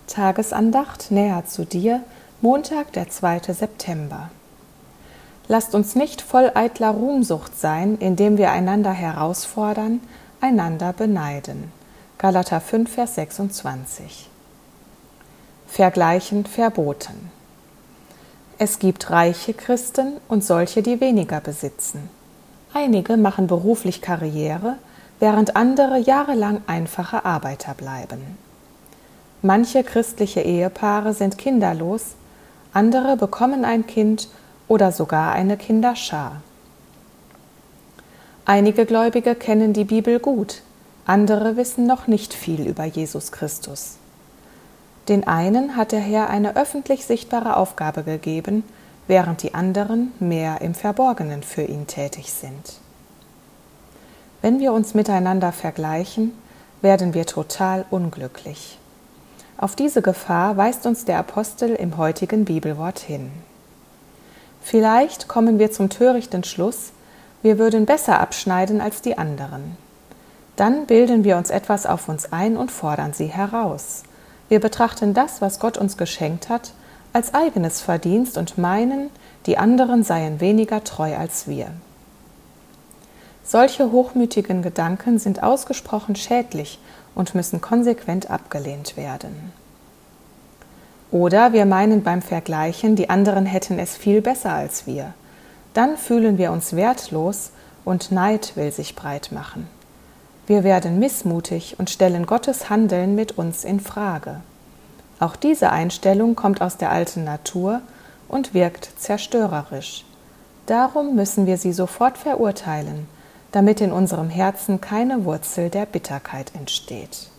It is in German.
Tagesandacht näher zu dir, Montag, der 2. September. Lasst uns nicht voll eitler Ruhmsucht sein, indem wir einander herausfordern, einander beneiden. Galater 5, Vers 26. Vergleichen verboten. Es gibt reiche Christen und solche, die weniger besitzen. Einige machen beruflich Karriere, während andere jahrelang einfache Arbeiter bleiben. Manche christliche Ehepaare sind kinderlos, andere bekommen ein Kind oder sogar eine Kinderschar. Einige Gläubige kennen die Bibel gut, andere wissen noch nicht viel über Jesus Christus. Den einen hat der Herr eine öffentlich sichtbare Aufgabe gegeben, während die anderen mehr im Verborgenen für ihn tätig sind. Wenn wir uns miteinander vergleichen, werden wir total unglücklich. Auf diese Gefahr weist uns der Apostel im heutigen Bibelwort hin. Vielleicht kommen wir zum törichten Schluss, wir würden besser abschneiden als die anderen. Dann bilden wir uns etwas auf uns ein und fordern sie heraus. Wir betrachten das, was Gott uns geschenkt hat, als eigenes Verdienst und meinen, die anderen seien weniger treu als wir. Solche hochmütigen Gedanken sind ausgesprochen schädlich und müssen konsequent abgelehnt werden. Oder wir meinen beim Vergleichen, die anderen hätten es viel besser als wir. Dann fühlen wir uns wertlos und Neid will sich breit machen. Wir werden missmutig und stellen Gottes Handeln mit uns in Frage. Auch diese Einstellung kommt aus der alten Natur und wirkt zerstörerisch. Darum müssen wir sie sofort verurteilen, damit in unserem Herzen keine Wurzel der Bitterkeit entsteht.